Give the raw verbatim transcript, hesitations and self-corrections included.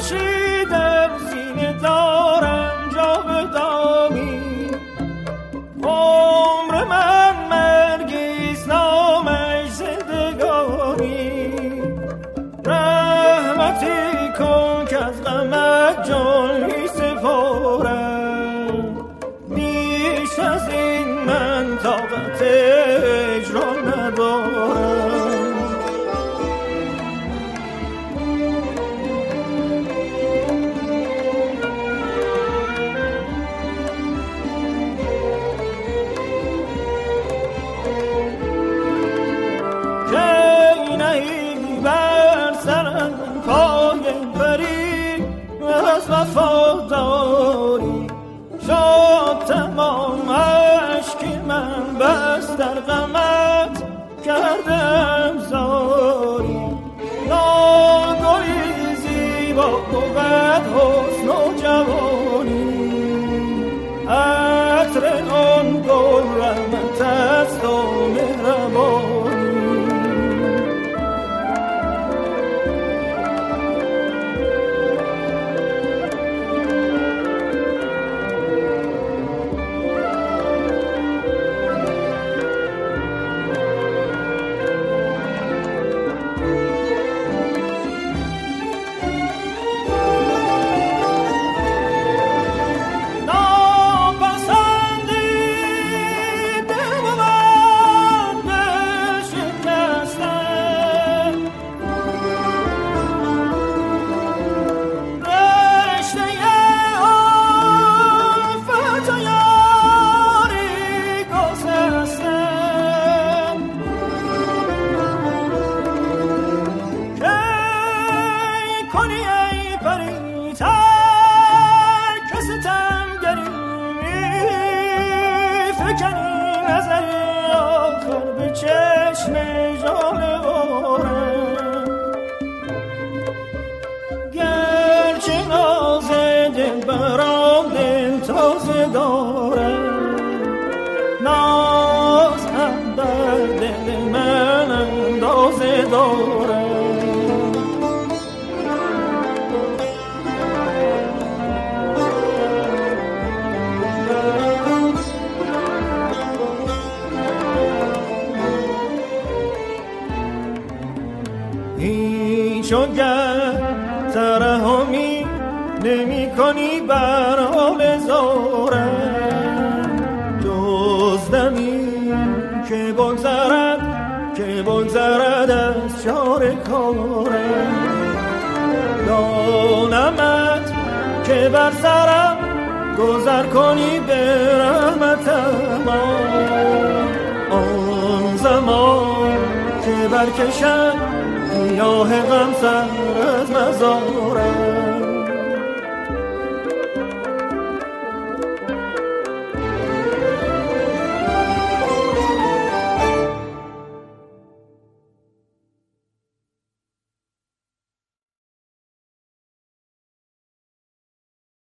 خورشیدم سینه دارم جا به دامی، عمر من مرگیست نامش زندگانی. رحمتی کن که از غمت جان می سپارم، بیش از این من طاقت اجرا ندارم. وفاداری شد تمام عشق من، بس در غمت کردم زاری. ناگلی زیبا بود حسن و جوانی، عطر آن گل رحمت است و مهربانی. چونگر ترحمی نمی کنی بر حال زارم، دزدمی که بگذرد که بگذرد از چار کارم. دانمت که بر سرم گذر کنی به رحمتم، آن زمان که برکشد گیاه غم سر از مزارم.